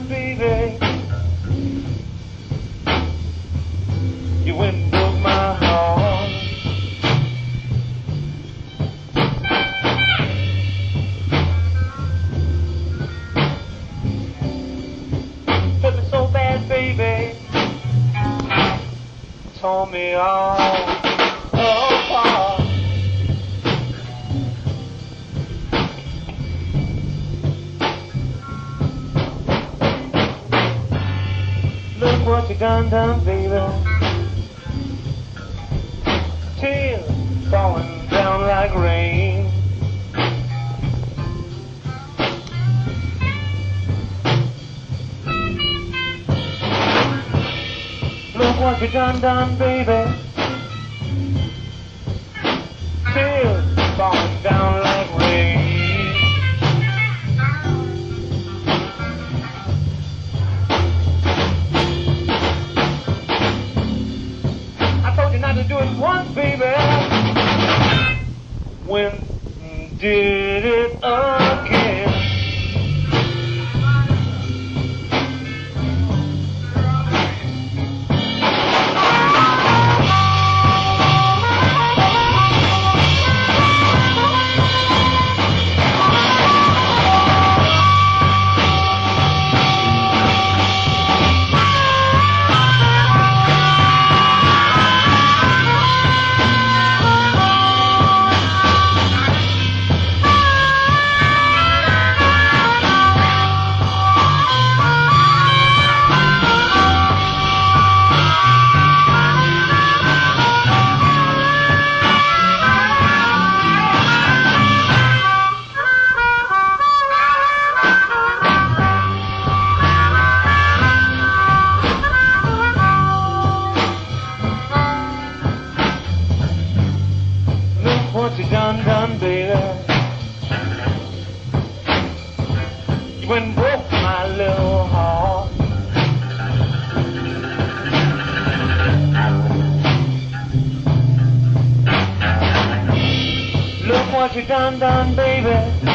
done, baby. You went and broke my heart. Hurt me so bad, baby. Tore me all apart. Look what you done, baby. Tears falling down like rain. Look what you done, baby. Tears falling down like rain. I told you not to do it once, baby. When did it again? What you done, baby. You went and broke my little heart. Look what you done, baby.